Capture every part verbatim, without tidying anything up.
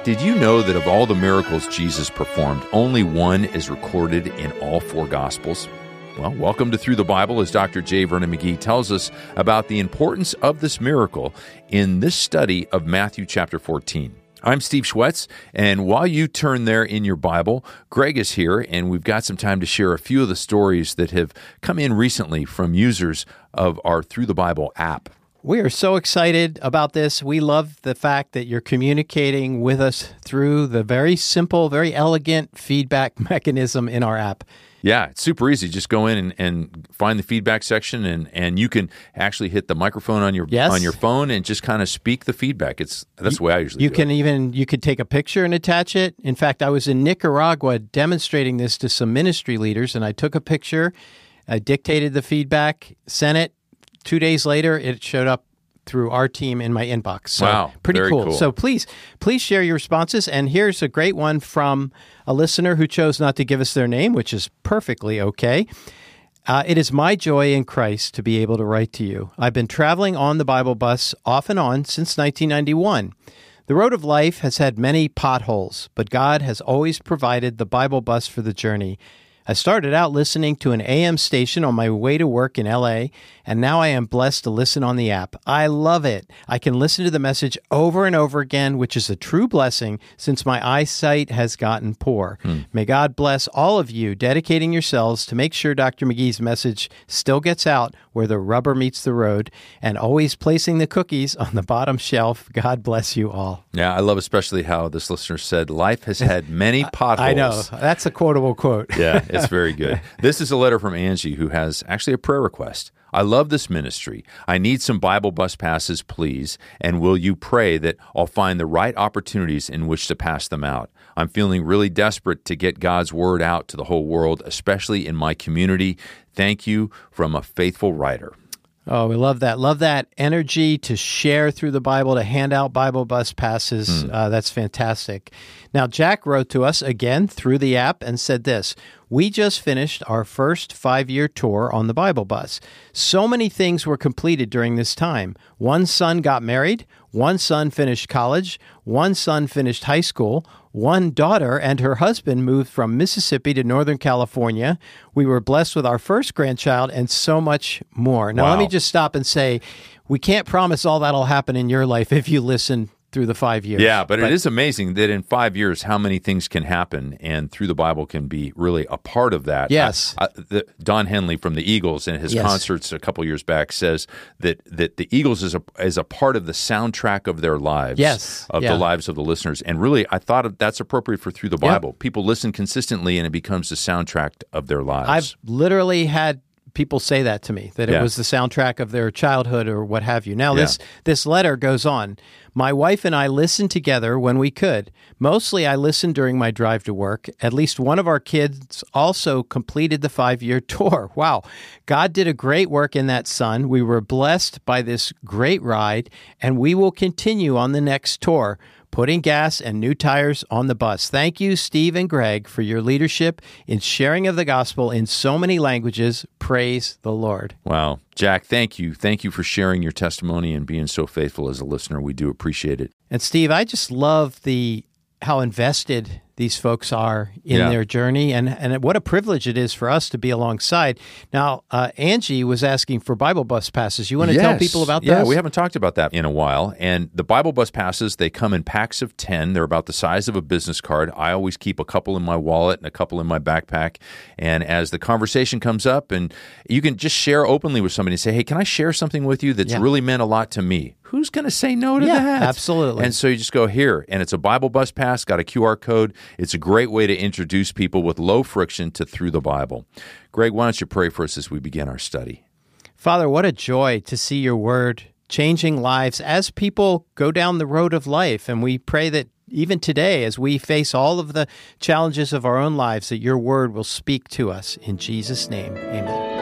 Did you know that of all the miracles Jesus performed, only one is recorded in all four Gospels? Well, welcome to Through the Bible as Doctor J. Vernon McGee tells us about the importance of this miracle in this study of Matthew chapter fourteen. I'm Steve Schwetz, and while you turn there in your Bible, Greg is here, and we've got some time to share a few of the stories that have come in recently from users of our Through the Bible app. We are so excited about this. We love the fact that you're communicating with us through the very simple, very elegant feedback mechanism in our app. Yeah, it's super easy. Just go in and, and find the feedback section, and, and you can actually hit the microphone on your yes. on your phone and just kind of speak the feedback. It's that's the way I usually you do can it. even you could take a picture and attach it. In fact, I was in Nicaragua demonstrating this to some ministry leaders, and I took a picture, I dictated the feedback, sent it. Two days later, it showed up through our team in my inbox. So wow, pretty very cool. cool. So please, please share your responses. And here's a great one from a listener who chose not to give us their name, which is perfectly okay. Uh, it is my joy in Christ to be able to write to you. I've been traveling on the Bible bus off and on since nineteen ninety-one. The road of life has had many potholes, but God has always provided the Bible bus for the journey. I started out listening to an A M station on my way to work in L A, and now I am blessed to listen on the app. I love it. I can listen to the message over and over again, which is a true blessing since my eyesight has gotten poor. Hmm. May God bless all of you dedicating yourselves to make sure Doctor McGee's message still gets out where the rubber meets the road, and always placing the cookies on the bottom shelf. God bless you all. Yeah, I love especially how this listener said, life has had many potholes. I know. That's a quotable quote. Yeah, it's very good. This is a letter from Angie, who has actually a prayer request. I love this ministry. I need some Bible bus passes, please, and will you pray that I'll find the right opportunities in which to pass them out? I'm feeling really desperate to get God's word out to the whole world, especially in my community. Thank you, from a faithful writer. Oh, we love that. Love that energy to share through the Bible, to hand out Bible bus passes. Mm. Uh, that's fantastic. Now, Jack wrote to us again through the app and said this: we just finished our first five-year tour on the Bible bus. So many things were completed during this time. One son got married. One son finished college. One son finished high school. One daughter and her husband moved from Mississippi to Northern California. We were blessed with our first grandchild and so much more. Now, wow. Let me just stop and say, we can't promise all that'll happen in your life if you listen through the five years. Yeah, but, but it is amazing that in five years, how many things can happen, and Through the Bible can be really a part of that. Yes. I, I, the, Don Henley from the Eagles in his yes. concerts a couple years back says that that the Eagles is a is a part of the soundtrack of their lives. Yes. Of yeah. the lives of the listeners. And really, I thought that's appropriate for Through the Bible. Yep. People listen consistently, and it becomes the soundtrack of their lives. I've literally had people say that to me, that it yeah. was the soundtrack of their childhood or what have you. Now, yeah. this this letter goes on. My wife and I listened together when we could. Mostly I listened during my drive to work. At least one of our kids also completed the five-year tour. Wow. God did a great work in that son. We were blessed by this great ride, and we will continue on the next tour, putting gas and new tires on the bus. Thank you, Steve and Greg, for your leadership in sharing of the gospel in so many languages. Praise the Lord. Wow. Jack, thank you. Thank you for sharing your testimony and being so faithful as a listener. We do appreciate it. And Steve, I just love the how invested these folks are in yeah. their journey, and, and what a privilege it is for us to be alongside. Now, uh, Angie was asking for Bible bus passes. You want to yes. tell people about yeah, those? Yeah, we haven't talked about that in a while. And the Bible bus passes, they come in packs of ten. They're about the size of a business card. I always keep a couple in my wallet and a couple in my backpack. And as the conversation comes up, and you can just share openly with somebody and say, hey, can I share something with you that's yeah. really meant a lot to me? Who's going to say no to yeah, that? Absolutely. And so you just go here, and it's a Bible bus pass, got a Q R code. It's a great way to introduce people with low friction to Through the Bible. Greg, why don't you pray for us as we begin our study? Father, what a joy to see your word changing lives as people go down the road of life. And we pray that even today, as we face all of the challenges of our own lives, that your word will speak to us. In Jesus' name, amen.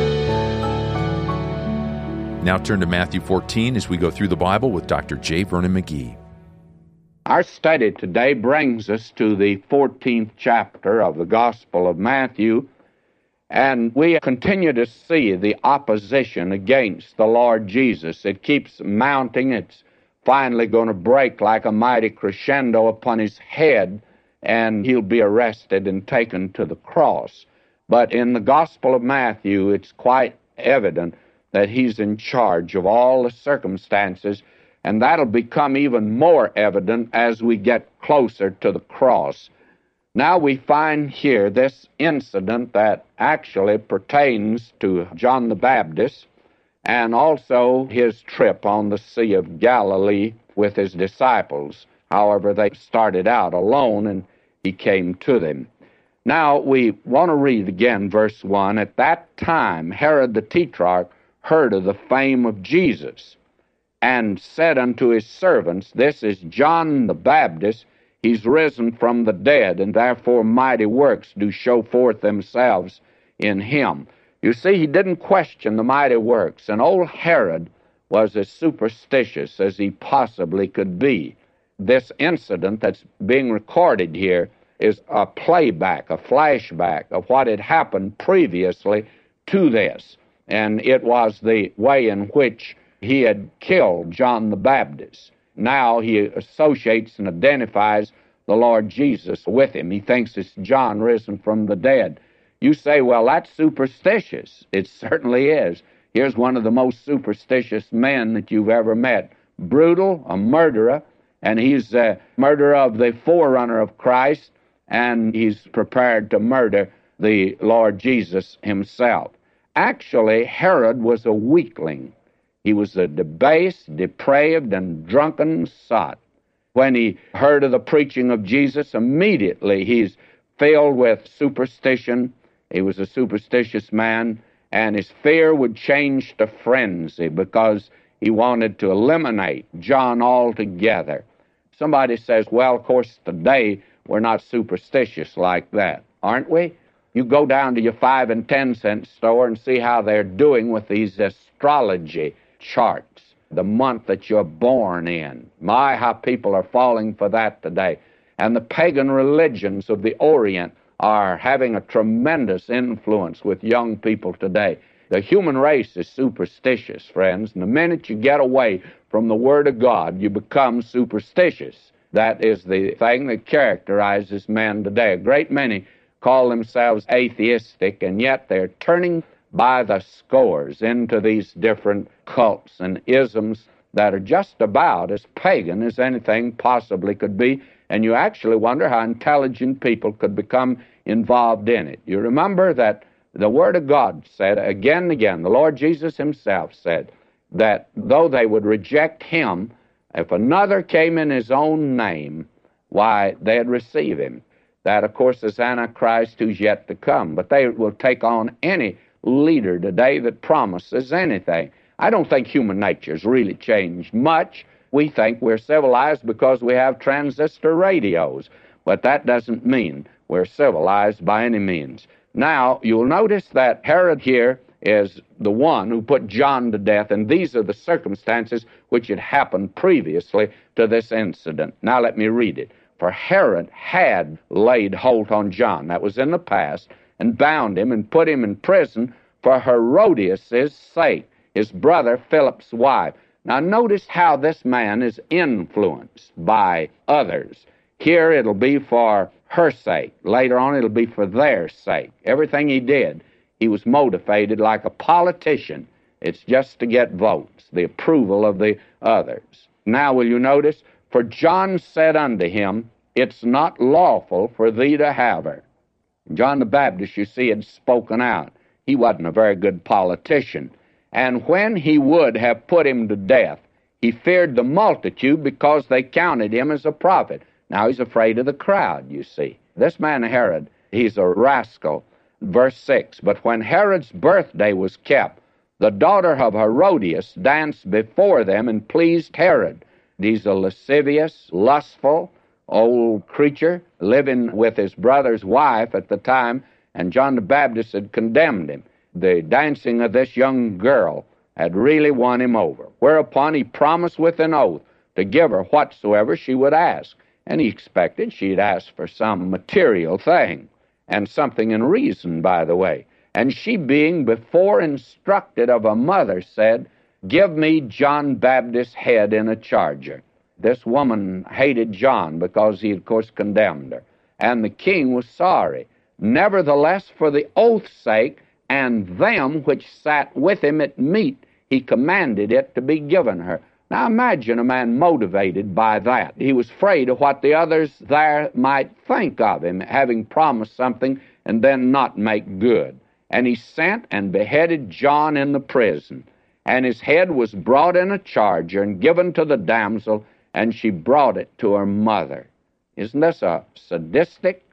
Now turn to Matthew fourteen as we go through the Bible with Doctor J. Vernon McGee. Our study today brings us to the fourteenth chapter of the Gospel of Matthew, and we continue to see the opposition against the Lord Jesus. It keeps mounting. It's finally going to break like a mighty crescendo upon his head, and he'll be arrested and taken to the cross. But in the Gospel of Matthew, it's quite evident that he's in charge of all the circumstances, and that'll become even more evident as we get closer to the cross. Now we find here this incident that actually pertains to John the Baptist, and also his trip on the Sea of Galilee with his disciples. However, they started out alone, and he came to them. Now, we want to read again verse one. At that time, Herod the Tetrarch heard of the fame of Jesus, and said unto his servants, This is John the Baptist. He's risen from the dead, and therefore mighty works do show forth themselves in him. You see, he didn't question the mighty works, and old Herod was as superstitious as he possibly could be. This incident that's being recorded here is a playback, a flashback of what had happened previously to this, and it was the way in which he had killed John the Baptist. Now he associates and identifies the Lord Jesus with him. He thinks it's John risen from the dead. You say, well, that's superstitious. It certainly is. Here's one of the most superstitious men that you've ever met. Brutal, a murderer, and he's a murderer of the forerunner of Christ, and he's prepared to murder the Lord Jesus himself. Actually, Herod was a weakling. He was a debased, depraved, and drunken sot. When he heard of the preaching of Jesus, immediately he's filled with superstition. He was a superstitious man, and his fear would change to frenzy because he wanted to eliminate John altogether. Somebody says, well, of course, today we're not superstitious like that, aren't we? You go down to your five and ten cent store and see how they're doing with these astrology charts, the month that you're born in. My, how people are falling for that today. And the pagan religions of the Orient are having a tremendous influence with young people today. The human race is superstitious, friends, and the minute you get away from the Word of God, you become superstitious. That is the thing that characterizes men today. A great many call themselves atheistic, and yet they're turning by the scores into these different cults and isms that are just about as pagan as anything possibly could be, and you actually wonder how intelligent people could become involved in it. You remember that the Word of God said again and again, the Lord Jesus himself said, that though they would reject him, if another came in his own name, why, they'd receive him. That, of course, is Antichrist who's yet to come, but they will take on any leader today that promises anything. I don't think human nature's really changed much. We think we're civilized because we have transistor radios, but that doesn't mean we're civilized by any means. Now, you'll notice that Herod here is the one who put John to death, and these are the circumstances which had happened previously to this incident. Now let me read it. For Herod had laid hold on John, that was in the past, and bound him and put him in prison for Herodias' sake, his brother Philip's wife. Now notice how this man is influenced by others. Here it'll be for her sake. Later on it'll be for their sake. Everything he did, he was motivated like a politician. It's just to get votes, the approval of the others. Now will you notice? For John said unto him, It's not lawful for thee to have her. John the Baptist, you see, had spoken out. He wasn't a very good politician. And when he would have put him to death, he feared the multitude because they counted him as a prophet. Now he's afraid of the crowd, you see. This man Herod, he's a rascal. Verse six, But when Herod's birthday was kept, the daughter of Herodias danced before them and pleased Herod. He's a lascivious, lustful, old creature living with his brother's wife at the time, and John the Baptist had condemned him. The dancing of this young girl had really won him over, whereupon he promised with an oath to give her whatsoever she would ask. And he expected she'd ask for some material thing, and something in reason, by the way. And she, being before instructed of a mother, said, give me John Baptist's head in a charger. This woman hated John because he, of course, condemned her. And the king was sorry. Nevertheless, for the oath's sake, and them which sat with him at meat, he commanded it to be given her. Now imagine a man motivated by that. He was afraid of what the others there might think of him, having promised something and then not make good. And he sent and beheaded John in the prison. And his head was brought in a charger and given to the damsel, and she brought it to her mother. Isn't this a sadistic,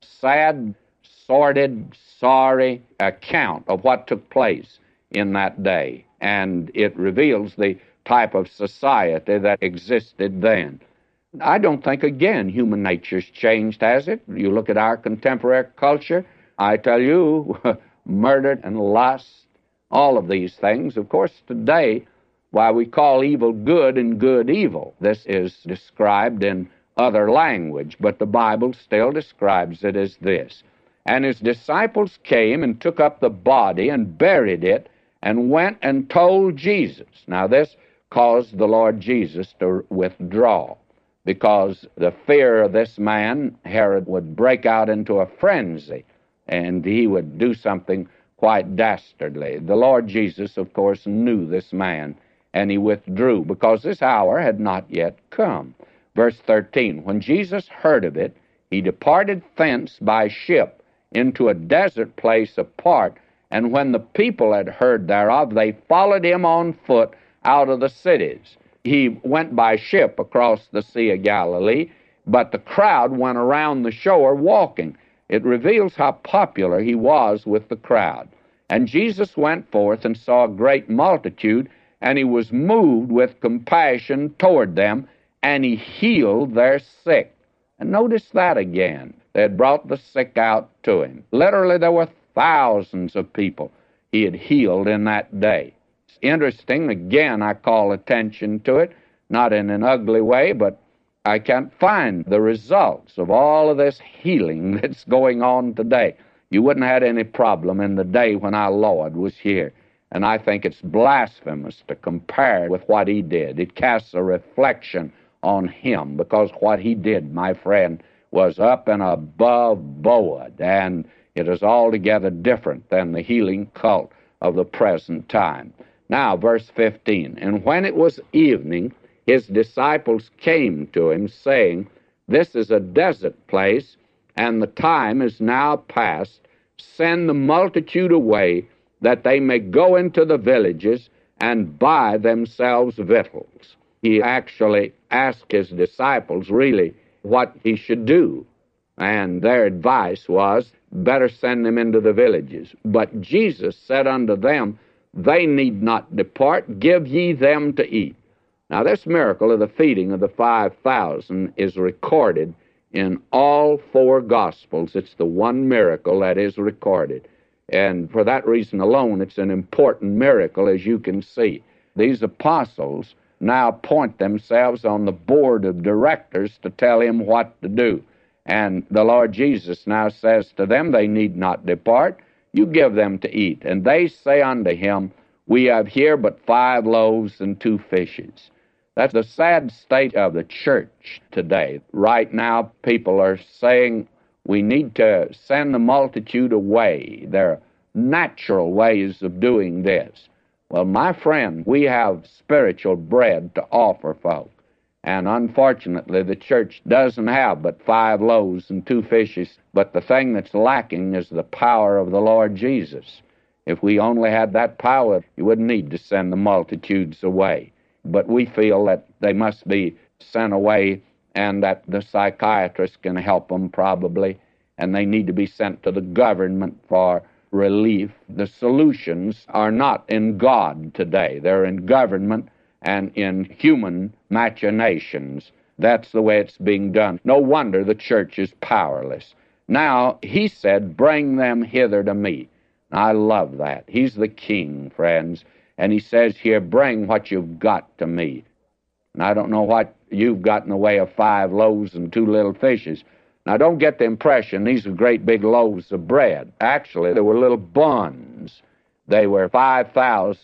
sad, sordid, sorry account of what took place in that day? And it reveals the type of society that existed then. I don't think, again, human nature's changed, has it? You look at our contemporary culture, I tell you, murder and lust, all of these things. Of course, today, why we call evil good and good evil. This is described in other language, but the Bible still describes it as this. And his disciples came and took up the body and buried it and went and told Jesus. Now, this caused the Lord Jesus to withdraw, because the fear of this man, Herod, would break out into a frenzy, and he would do something quite dastardly. The Lord Jesus, of course, knew this man, and he withdrew, because this hour had not yet come. Verse thirteen, when Jesus heard of it, he departed thence by ship into a desert place apart, and when the people had heard thereof, they followed him on foot out of the cities. He went by ship across the Sea of Galilee, but the crowd went around the shore walking. It reveals how popular he was with the crowd. And Jesus went forth and saw a great multitude, and he was moved with compassion toward them, and he healed their sick. And notice that again. They had brought the sick out to him. Literally, there were thousands of people he had healed in that day. It's interesting. Again, I call attention to it, not in an ugly way, but I can't find the results of all of this healing that's going on today. You wouldn't have had any problem in the day when our Lord was here. And I think it's blasphemous to compare with what he did. It casts a reflection on him, because what he did, my friend, was up and above board, and it is altogether different than the healing cult of the present time. Now, verse fifteen, and when it was evening, his disciples came to him, saying, this is a desert place, and the time is now past. Send the multitude away, that they may go into the villages and buy themselves victuals. He actually asked his disciples, really, what he should do. And their advice was, better send them into the villages. But Jesus said unto them, they need not depart, give ye them to eat. Now, this miracle of the feeding of the five thousand is recorded in all four Gospels. It's the one miracle that is recorded. And for that reason alone, it's an important miracle, as you can see. These apostles now appoint themselves on the board of directors to tell him what to do. And the Lord Jesus now says to them, they need not depart, you give them to eat. And they say unto him, we have here but five loaves and two fishes. That's the sad state of the church today. Right now, people are saying we need to send the multitude away. There are natural ways of doing this. Well, my friend, we have spiritual bread to offer folk. And unfortunately, the church doesn't have but five loaves and two fishes. But the thing that's lacking is the power of the Lord Jesus. If we only had that power, you wouldn't need to send the multitudes away. But we feel that they must be sent away and that the psychiatrist can help them probably, and they need to be sent to the government for relief. The solutions are not in God today. They're in government and in human machinations. That's the way it's being done. No wonder the church is powerless. Now, he said, bring them hither to me. I love that. He's the king, friends. And he says here, bring what you've got to me. And I don't know what you've got in the way of five loaves and two little fishes. Now, don't get the impression these are great big loaves of bread. Actually, they were little buns. They were five thousand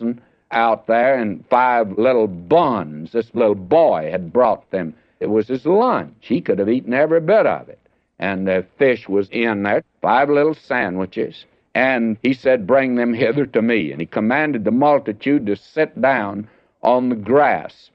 out there, and five little buns. This little boy had brought them. It was his lunch. He could have eaten every bit of it. And the fish was in there, five little sandwiches. And he said, "Bring them hither to me." And he commanded the multitude to sit down on the grass.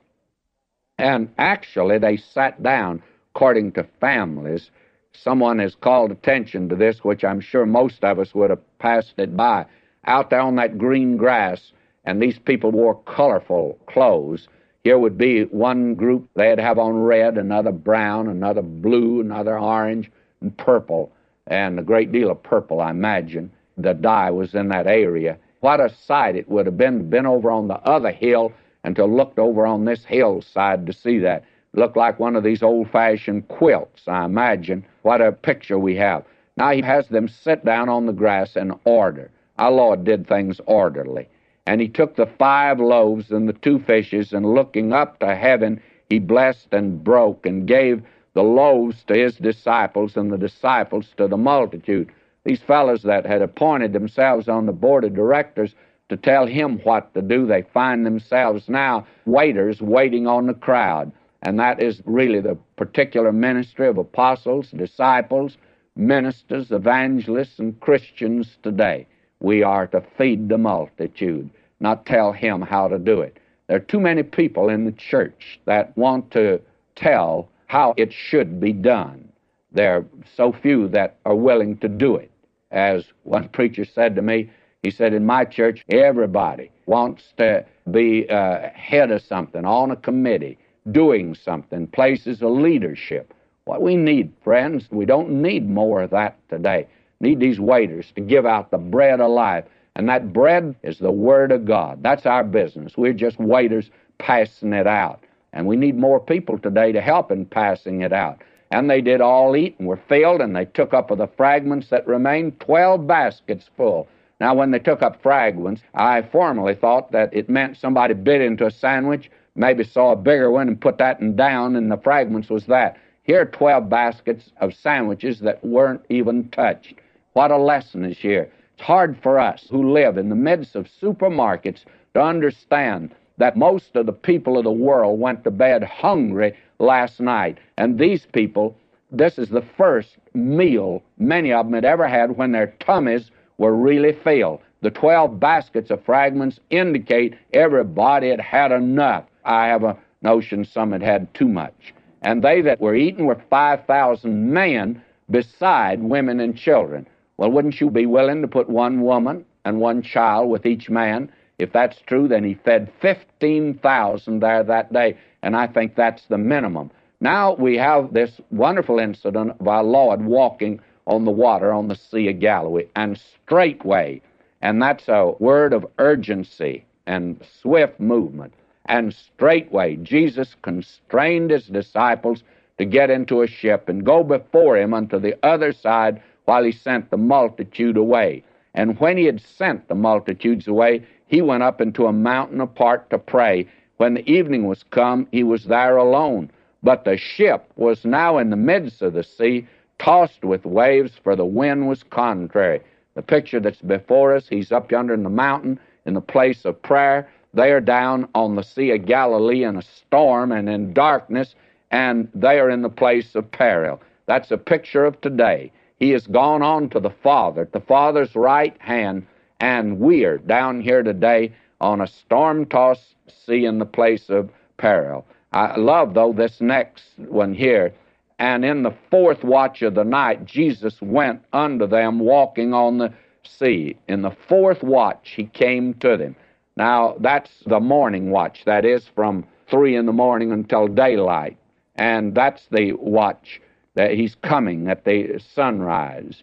And actually, they sat down according to families. Someone has called attention to this, which I'm sure most of us would have passed it by. Out there on that green grass, and these people wore colorful clothes. Here would be one group, they'd have on red, another brown, another blue, another orange, and purple, and a great deal of purple, I imagine. The dye was in that area. What a sight it would have been, been over on the other hill and to looked over on this hillside to see that. It looked like one of these old-fashioned quilts, I imagine. What a picture we have. Now he has them sit down on the grass in order. Our Lord did things orderly. And he took the five loaves and the two fishes, and looking up to heaven, he blessed and broke and gave the loaves to his disciples and the disciples to the multitude. These fellows that had appointed themselves on the board of directors to tell him what to do, they find themselves now waiters waiting on the crowd. And that is really the particular ministry of apostles, disciples, ministers, evangelists, and Christians today. We are to feed the multitude, not tell him how to do it. There are too many people in the church that want to tell how it should be done. There are so few that are willing to do it. As one preacher said to me, he said, "In my church, everybody wants to be uh, head of something, on a committee, doing something, places of leadership." What we need, friends, we don't need more of that today. Need these waiters to give out the bread of life. And that bread is the Word of God. That's our business. We're just waiters passing it out. And we need more people today to help in passing it out. And they did all eat and were filled, and they took up of the fragments that remained twelve baskets full. Now, when they took up fragments, I formerly thought that it meant somebody bit into a sandwich, maybe saw a bigger one and put that one down, and the fragments was that. Here are twelve baskets of sandwiches that weren't even touched. What a lesson is here. It's hard for us who live in the midst of supermarkets to understand that most of the people of the world went to bed hungry last night. And these people, this is the first meal many of them had ever had when their tummies were really filled. The twelve baskets of fragments indicate everybody had had enough. I have a notion some had had too much. And they that were eaten were five thousand men beside women and children. Well, wouldn't you be willing to put one woman and one child with each man? If that's true, then he fed fifteen thousand there that day, and I think that's the minimum. Now we have this wonderful incident of our Lord walking on the water on the Sea of Galilee, and straightway, and that's a word of urgency and swift movement, and straightway Jesus constrained his disciples to get into a ship and go before him unto the other side while he sent the multitude away. And when he had sent the multitudes away, he went up into a mountain apart to pray. When the evening was come, he was there alone. But the ship was now in the midst of the sea, tossed with waves, for the wind was contrary. The picture that's before us, he's up yonder in the mountain, in the place of prayer. They are down on the Sea of Galilee in a storm and in darkness, and they are in the place of peril. That's a picture of today. He has gone on to the Father, at the Father's right hand, and we're down here today on a storm-tossed sea in the place of peril. I love, though, this next one here. And in the fourth watch of the night, Jesus went unto them walking on the sea. In the fourth watch, he came to them. Now, that's the morning watch. That is from three in the morning until daylight. And that's the watch that he's coming at the sunrise.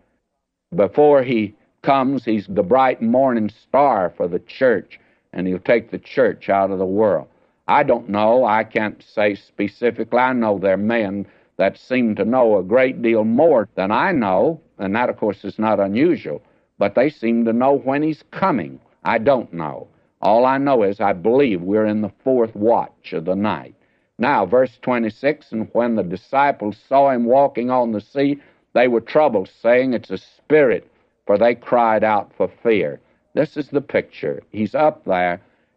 Before he comes, he's the bright morning star for the church, and he'll take the church out of the world. I don't know. I can't say specifically. I know there are men that seem to know a great deal more than I know, and that, of course, is not unusual, but they seem to know when he's coming. I don't know. All I know is I believe we're in the fourth watch of the night. Now, verse twenty-six, and when the disciples saw him walking on the sea, they were troubled, saying, "It's a spirit," for they cried out for fear. This is the picture. He's up there,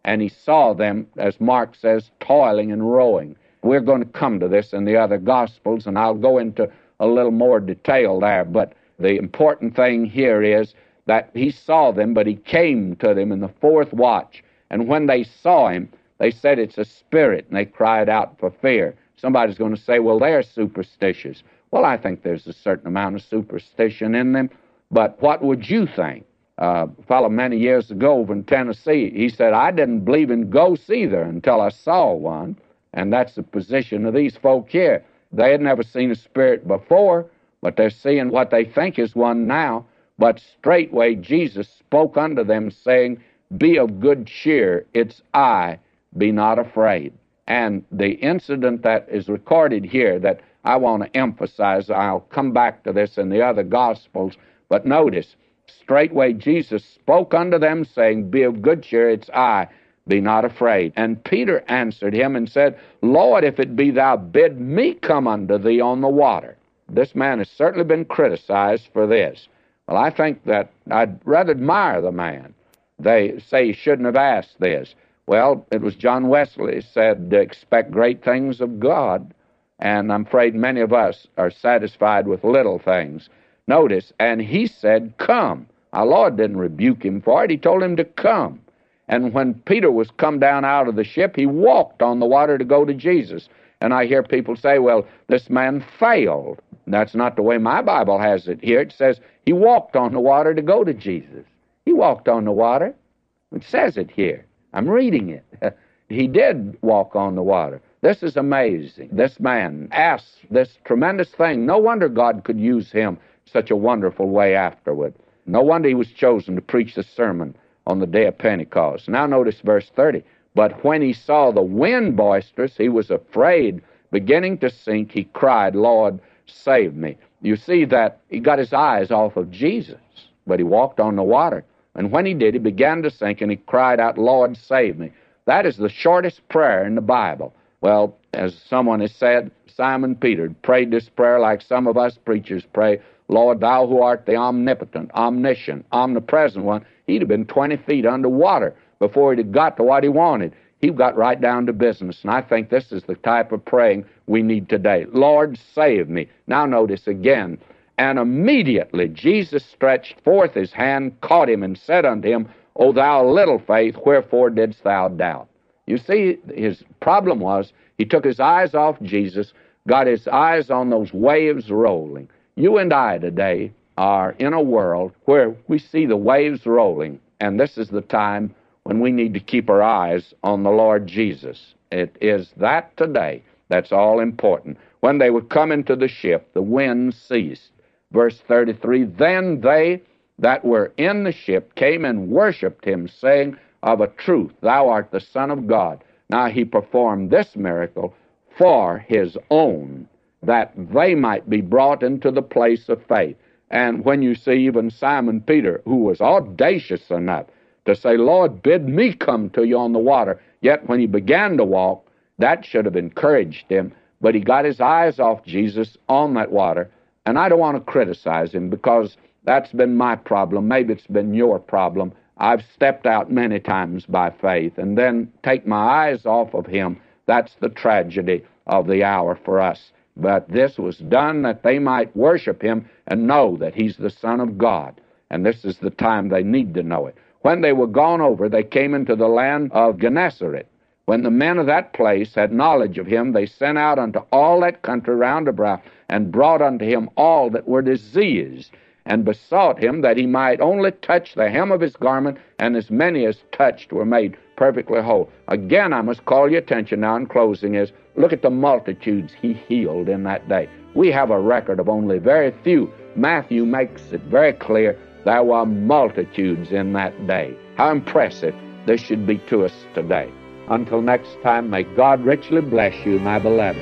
and he saw them, as Mark says, toiling and rowing. We're going to come to this in the other Gospels, and I'll go into a little more detail there, but the important thing here is that he saw them, but he came to them in the fourth watch, and when they saw him, they said, "It's a spirit," and they cried out for fear. Somebody's going to say, well, they're superstitious. Well, I think there's a certain amount of superstition in them, but what would you think? Uh, a fellow many years ago over in Tennessee, he said, "I didn't believe in ghosts either until I saw one," and that's the position of these folk here. They had never seen a spirit before, but they're seeing what they think is one now. But straightway Jesus spoke unto them, saying, "Be of good cheer, it's I, be not afraid." And the incident that is recorded here that I want to emphasize, I'll come back to this in the other Gospels, but notice, straightway Jesus spoke unto them, saying, "Be of good cheer, it's I, be not afraid." And Peter answered him and said, "Lord, if it be thou, bid me come unto thee on the water." This man has certainly been criticized for this. Well, I think that I'd rather admire the man. They say he shouldn't have asked this. Well, it was John Wesley said, "Expect great things of God," and I'm afraid many of us are satisfied with little things. Notice, and he said, "Come." Our Lord didn't rebuke him for it. He told him to come. And when Peter was come down out of the ship, he walked on the water to go to Jesus. And I hear people say, well, this man failed. That's not the way my Bible has it here. It says he walked on the water to go to Jesus. He walked on the water. It says it here. I'm reading it. He did walk on the water. This is amazing. This man asked this tremendous thing. No wonder God could use him such a wonderful way afterward. No wonder he was chosen to preach the sermon on the day of Pentecost. Now notice verse thirty. But when he saw the wind boisterous, he was afraid. Beginning to sink, he cried, "Lord, save me." You see that he got his eyes off of Jesus, but he walked on the water. And when he did, he began to sink, and he cried out, "Lord, save me." That is the shortest prayer in the Bible. Well, as someone has said, Simon Peter prayed this prayer like some of us preachers pray, "Lord, thou who art the omnipotent, omniscient, omnipresent one," he'd have been twenty feet underwater before he'd have got to what he wanted. He got right down to business, and I think this is the type of praying we need today. "Lord, save me." Now notice again, and immediately Jesus stretched forth his hand, caught him, and said unto him, "O thou little faith, wherefore didst thou doubt?" You see, his problem was he took his eyes off Jesus, got his eyes on those waves rolling. You and I today are in a world where we see the waves rolling, and this is the time when we need to keep our eyes on the Lord Jesus. It is that today that's all important. When they would come into the ship, the wind ceased. Verse thirty-three, then they that were in the ship came and worshipped him, saying, "Of a truth, thou art the Son of God." Now he performed this miracle for his own, that they might be brought into the place of faith. And when you see even Simon Peter, who was audacious enough to say, "Lord, bid me come to you on the water," yet when he began to walk, that should have encouraged him. But he got his eyes off Jesus on that water. And I don't want to criticize him, because that's been my problem. Maybe it's been your problem. I've stepped out many times by faith and then take my eyes off of him. That's the tragedy of the hour for us. But this was done that they might worship him and know that he's the Son of God. And this is the time they need to know it. When they were gone over, they came into the land of Gennesaret. When the men of that place had knowledge of him, they sent out unto all that country round about, and brought unto him all that were diseased, and besought him that he might only touch the hem of his garment, and as many as touched were made perfectly whole. Again, I must call your attention now in closing is, look at the multitudes he healed in that day. We have a record of only very few. Matthew makes it very clear there were multitudes in that day. How impressive this should be to us today. Until next time, may God richly bless you, my beloved.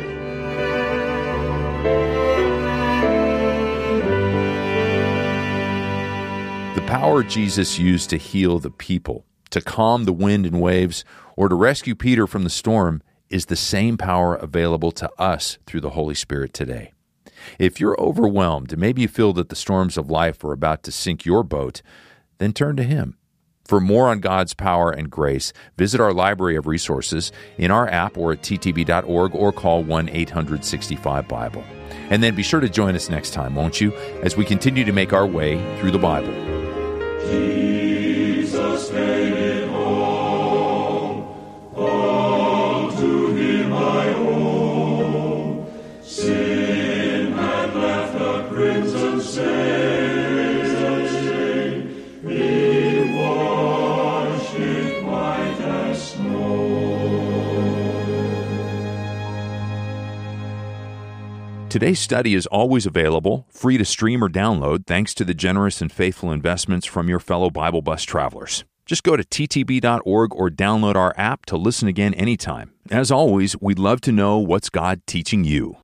The power Jesus used to heal the people, to calm the wind and waves, or to rescue Peter from the storm is the same power available to us through the Holy Spirit today. If you're overwhelmed and maybe you feel that the storms of life are about to sink your boat, then turn to Him. For more on God's power and grace, visit our library of resources in our app or at t t b dot org or call one eight hundred sixty-five Bible. And then be sure to join us next time, won't you, as we continue to make our way through the Bible. Jesus made it all, all to Him I owe. Sin had left a crimson stain, He washed it white as snow. Today's study is always available, free to stream or download, thanks to the generous and faithful investments from your fellow Bible Bus travelers. Just go to t t b dot org or download our app to listen again anytime. As always, we'd love to know what's God teaching you.